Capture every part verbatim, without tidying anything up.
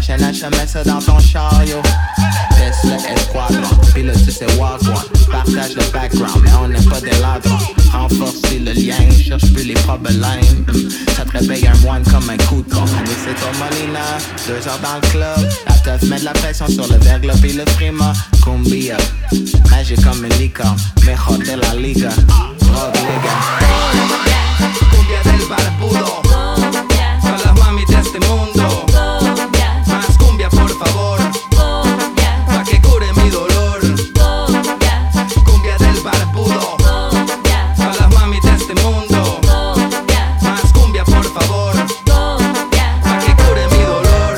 prochaine H M S dans ton chariot. Laisse le escadron, pilote c'est walk one. Partage le background, mais on n'est pas des ladrons. Renforcer le lien, cherche plus les problèmes. Ça te réveille un moine comme un coup de con. Oui, c'est toi Molina, deux heures dans le club. La teuf met de la pression sur le verglas et le prima. Cumbia, magique comme une licorne. Mejor de la liga, drogue liga. Cumbia del barbudo, para las mami de este mundo. Más cumbia por favor, pa' que cure mi dolor. Cumbia del barbudo, para las mami de este mundo. Más cumbia por favor, pa' que cure mi dolor.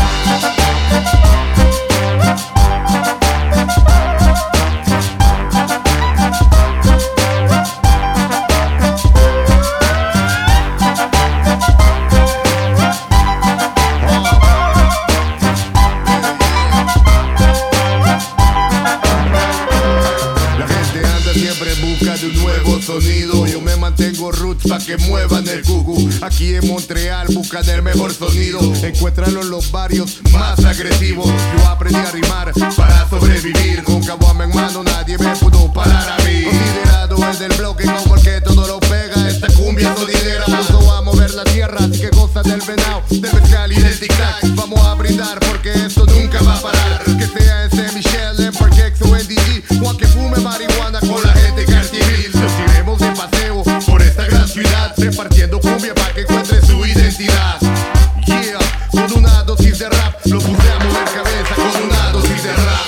Sonido. Yo me mantengo roots pa' que muevan el cucu. Aquí en Montreal buscan el mejor sonido. Encuéntralo en los barrios más agresivos. Yo aprendí a rimar para sobrevivir. Con caguama en mano nadie me pudo parar a mí. Considerado el del bloque como el que todo lo pega. Esta cumbia sonidera puso a mover la tierra. Así que goza del venado, del mezcal y del tic-tac. Vamos a brindar porque esto nunca va a parar. Que sea en Saint Michel, en Parkex o en D G. O a que fume marihuana con la gente cartivil. De paseo por esta gran ciudad, repartiendo cumbia para que encuentre su identidad. Yeah, con una dosis de rap, lo puse a mover cabeza con una dosis de rap.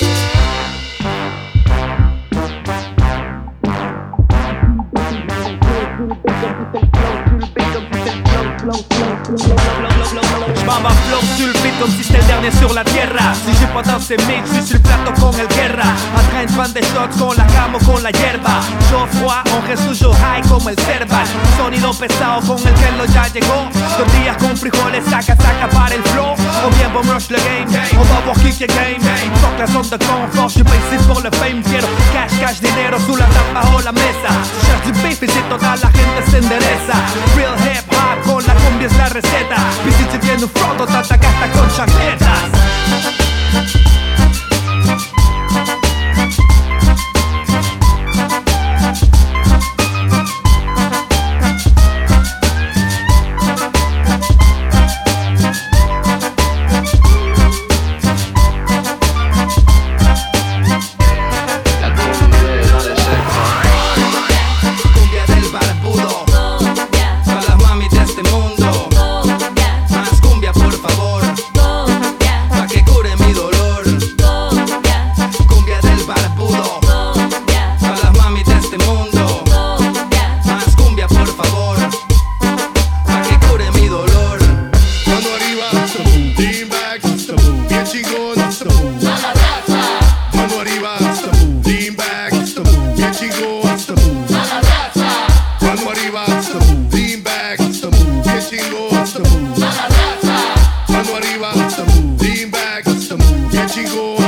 J'm'en flow sur le beat comme si c'était le dernier sur la tierra. Si j'ai pas dansé mix, je suis le plato con el guerra. En train de prendre des shots con la cama o con la hierba. Chaud froid, on reste toujours high como el cerval. Sonido pesado con el que lo ya llegó. Tortillas con frijoles, saca, saca para el flow. On vient bon rush le game, on va voir kick your game. Fuck la zone de confort, je suis pas ici pour le fame. Quiero cash, cash, dinero, sous la tapa bajo la mesa. Cherche du beef y si toda la gente se endereza. Real hip hop, con la cumbia es la receta. Y si te viene un froto, te atacaste con chancletas. Mano arriba, lean back, bien chingón.